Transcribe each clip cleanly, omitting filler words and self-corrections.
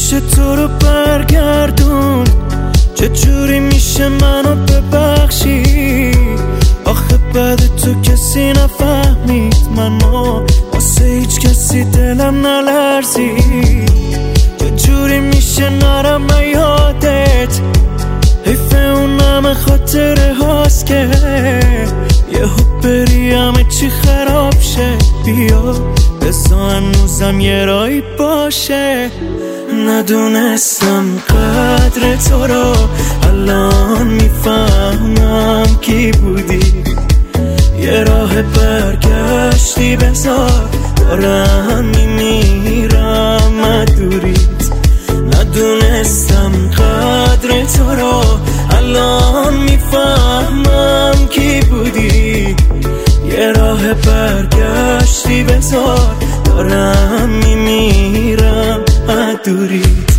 میشه تو رو برگردون؟ چجوری میشه منو ببخشی؟ آخه بعد تو کسی نفهمید منو، واسه هیچ کسی دلم نلرزید. چجوری میشه نرم یادت؟ حیف اون همه خاطره هاست که یهو بری همه چی خراب شه. بیا بسا هنوزم یه رایی باشه. ندونستم قدر تو رو، الان میفهمم کی بودی. یه راه برگشتی بذار، دارم میمیرم مدوریت. ندونستم قدر تو رو، الان میفهمم کی بودی. یه راه برگشتی بذار، دارم میمیرم مدوریت.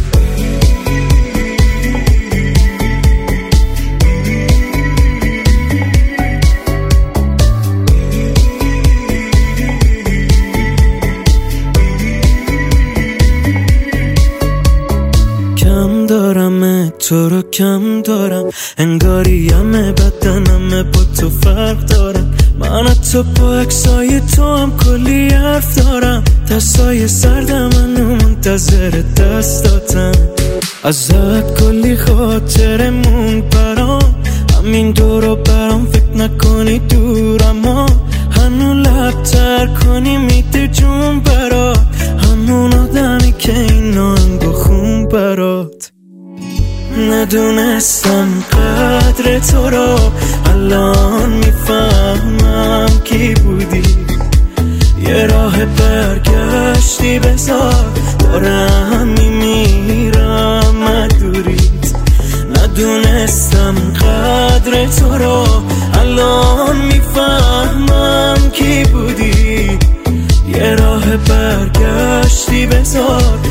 کم دارم تو رو کم دارم، انگاری همه بدنم با تو فرق دارم. من تو با عکسای تو هم کلی حرف دارم. دستای سردم منو منتظر دستاتم. ازت کلی خاطره مون برام، همین دورو برام فکر نکنی دورم. هنو لب تر کنی میده جون برات، همون آدمی که این آهنگو خون برات. ندونستم قدر تو رو، الان میفهمم کی بودی. یه راه برگشتی بذار، دارم میمیرم مدوریت. ندونستم قدر تو رو، الان میفهمم کی بودی. یه راه برگشتی بذار،